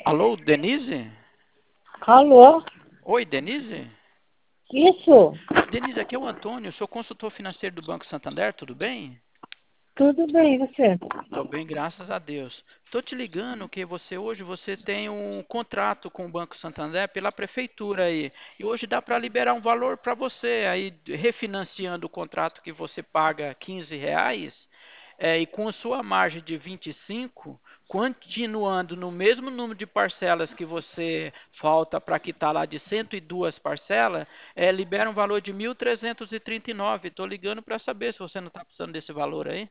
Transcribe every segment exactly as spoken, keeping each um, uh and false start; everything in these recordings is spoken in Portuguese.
Alô, Denise? Alô? Oi, Denise? Isso? Denise, aqui é o Antônio, sou consultor financeiro do Banco Santander, tudo bem? Tudo bem, e você? Tô bem, graças a Deus. Tô te ligando que você hoje você tem um contrato com o Banco Santander pela prefeitura aí. E hoje dá para liberar um valor para você aí, refinanciando o contrato que você paga quinze reais, é, e com a sua margem de vinte e cinco, continuando no mesmo número de parcelas que você falta para quitar lá de cento e duas parcelas, é, libera um valor de mil trezentos e trinta e nove. Tô ligando para saber se você não está precisando desse valor aí.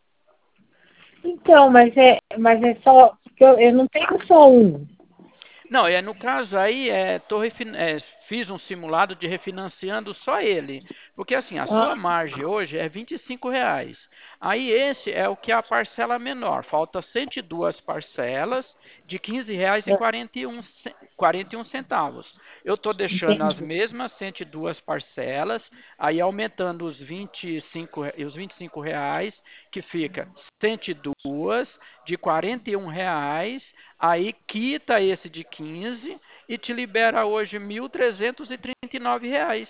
Então, mas é, mas é só, porque eu, eu não tenho só um. Não, é no caso aí, é, tô refin- é, fiz um simulado de refinanciando só ele. Porque assim, a sua Ah, margem hoje é vinte e cinco reais. Aí esse é o que é a parcela menor. Falta cento e duas parcelas de quinze reais e é, quarenta e um ce- quarenta e um centavos. Eu estou deixando as entendi. mesmas cento e duas parcelas, aí aumentando os vinte e cinco, re- os vinte e cinco reais, que fica cento e duas de quarenta e um reais. Aí quita esse de quinze e te libera hoje mil trezentos e trinta e nove reais.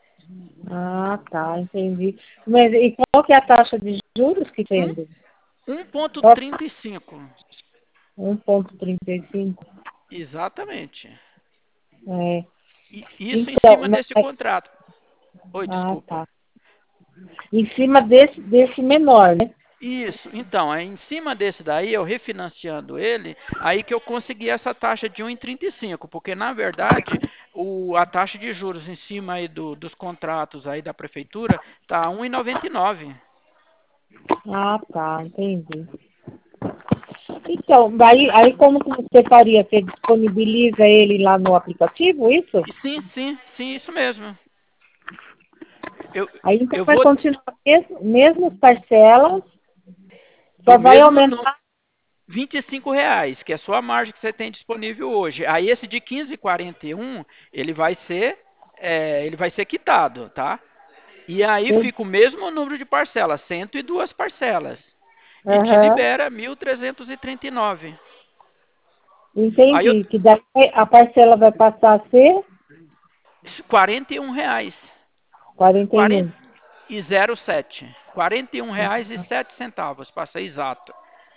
Ah, tá, entendi. Mas e qual que é a taxa de juros que tem? Um, um ponto Só trinta e cinco. um ponto trinta e cinco. Exatamente. É. E isso em Então, cima mas, desse contrato. Oi, ah, desculpa. tá. Em cima desse, desse menor, né? Isso, então, aí em cima desse daí, eu refinanciando ele, aí que eu consegui essa taxa de um vírgula trinta e cinco, porque na verdade o, a taxa de juros em cima aí do, dos contratos aí da prefeitura tá um vírgula noventa e nove. Ah, tá, entendi. Então, daí, aí como que você faria? Você disponibiliza ele lá no aplicativo, isso? E sim, sim, sim, isso mesmo. Eu, Aí então eu vai vou continuar mesmo, mesmas parcelas, do só vai mesmo no aumentar. vinte e cinco reais, que é a sua margem que você tem disponível hoje. Aí esse de quinze e quarenta e um, ele vai ser, é, ele vai ser quitado, tá? E aí fica o mesmo número de parcelas, cento e duas parcelas. E te Aham, libera mil trezentos e trinta e nove. Aí eu, entendi. Que daí a parcela vai passar a ser quarenta e um reais. quarenta e quarenta um. e zero sete. quarenta e um reais e sete centavos, para ser exato.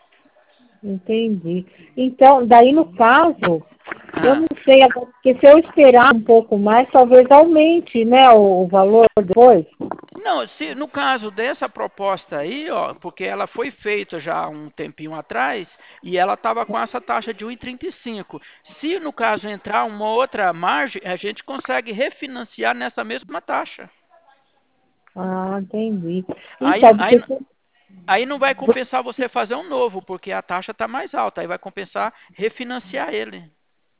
Entendi. Então, daí no caso, eu não Ah. sei, agora, porque se eu esperar um pouco mais, talvez aumente, né, o, o valor depois. Não, se, no caso dessa proposta aí, ó, porque ela foi feita já há um tempinho atrás e ela estava com essa taxa de um vírgula trinta e cinco. Se no caso entrar uma outra margem, a gente consegue refinanciar nessa mesma taxa. Ah, entendi. Aí, Então, aí, porque se- aí não vai compensar você fazer um novo, porque a taxa está mais alta. Aí vai compensar refinanciar ele.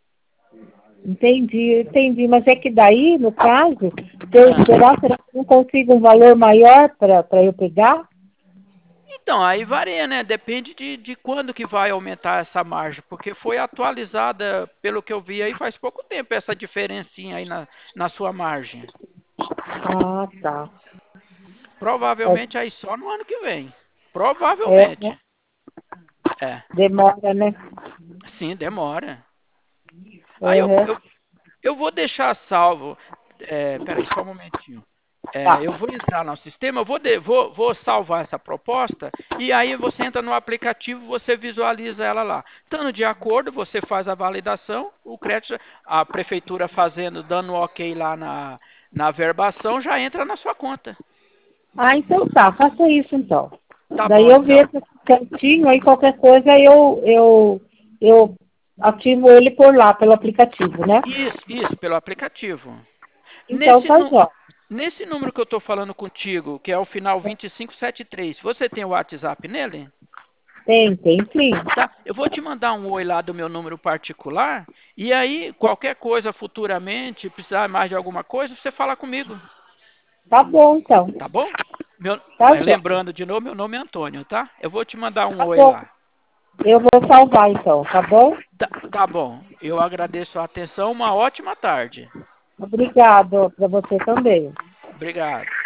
entendi, entendi. Mas é que daí, no caso, se eu Ah. esperar, será que eu não consigo um valor maior para eu pegar? Então, aí varia, né? Depende de, de quando que vai aumentar essa margem, porque foi atualizada, pelo que eu vi aí, faz pouco tempo, essa diferencinha aí na, na sua margem. Ah, tá. Provavelmente aí só no ano que vem. É, é, né? Provavelmente. É, Demora, né? sim, demora. Aí eu, Uhum. eu, eu vou deixar salvo. É, peraí, só um momentinho. Tá. É, eu vou entrar no sistema, eu vou, de- vou, vou salvar essa proposta e aí você entra no aplicativo, você visualiza ela lá. Estando de acordo, você faz a validação, o crédito, a prefeitura fazendo, dando ok lá na, na verbação, já entra na sua conta. Ah, então tá, faça isso então. Tá Daí bom, eu então. vejo certinho, aí qualquer coisa eu, eu, eu ativo ele por lá, pelo aplicativo, né? Isso, isso, pelo aplicativo. Então Nesse, tá nu- jóia. nesse número que eu estou falando contigo, que é o final vinte e cinco setenta e três, você tem o WhatsApp nele? Tem, tem sim. Tá? Eu vou te mandar um oi lá do meu número particular, e aí, qualquer coisa futuramente, precisar mais de alguma coisa, você fala comigo, Tá bom então. tá bom? Meu, Tá mas jóia. lembrando de novo, meu nome é Antônio, tá? Eu vou te mandar um Tá oi bom. lá. Eu vou salvar então, tá bom? Tá, tá bom. Eu agradeço a atenção, uma ótima tarde. Obrigado para você também. Obrigado.